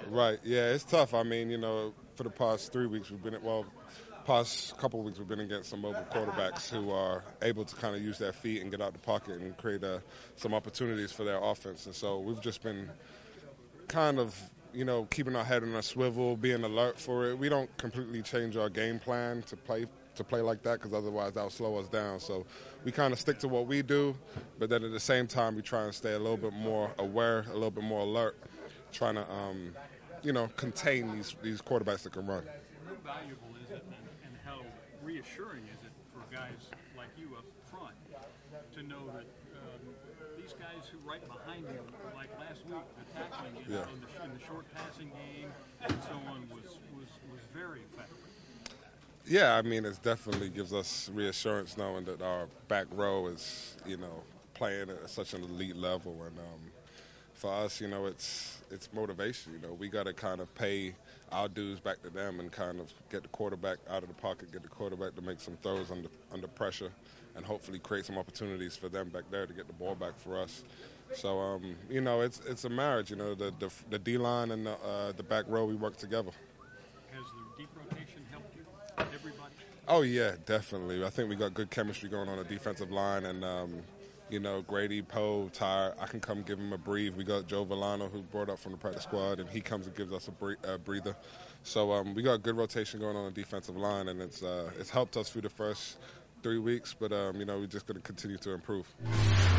Right. Yeah, it's tough. I mean, for the past 3 weeks past couple of weeks we've been against some mobile quarterbacks who are able to kind of use their feet and get out the pocket and create some opportunities for their offense. And so we've just been kind of, keeping our head on a swivel, being alert for it. We don't completely change our game plan to play like that, because otherwise that will slow us down. So we kind of stick to what we do, but then at the same time we try and stay a little bit more aware, a little bit more alert, trying to contain these quarterbacks that can run. How valuable is it, and how reassuring is it for guys like you up front to know that these guys who right behind you, like last week, the tackling in the short passing game and so on was very effective. Yeah, I mean, it definitely gives us reassurance knowing that our back row is, playing at such an elite level. And for us, it's motivation. We got to kind of pay our dues back to them and kind of get the quarterback out of the pocket, get the quarterback to make some throws under pressure, and hopefully create some opportunities for them back there to get the ball back for us. So, it's a marriage. The D-line and the back row, we work together. Has the deep rotation helped you? Everybody? Oh, yeah, definitely. I think we got good chemistry going on the defensive line, and Grady, Poe, Ty, I can come give him a breathe. We got Joe Villano, who brought up from the practice squad, and he comes and gives us a breather. So we got good rotation going on the defensive line, and it's helped us through the first 3 weeks, but we're just going to continue to improve.